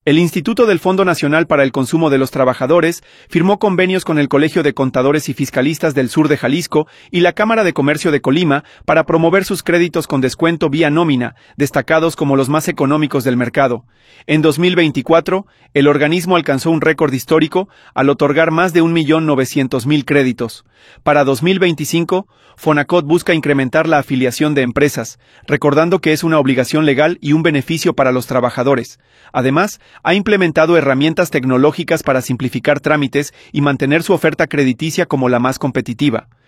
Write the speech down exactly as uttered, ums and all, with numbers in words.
El Instituto del Fondo Nacional para el Consumo de los Trabajadores firmó convenios con el Colegio de Contadores y Fiscalistas del Sur de Jalisco y la Cámara de Comercio de Colima para promover sus créditos con descuento vía nómina, destacados como los más económicos del mercado. En dos mil veinticuatro, el organismo alcanzó un récord histórico al otorgar más de un millón novecientos mil créditos. Para dos mil veinticinco, Fonacot busca incrementar la afiliación de empresas, recordando que es una obligación legal y un beneficio para los trabajadores. Además, ha implementado herramientas tecnológicas para simplificar trámites y mantener su oferta crediticia como la más competitiva.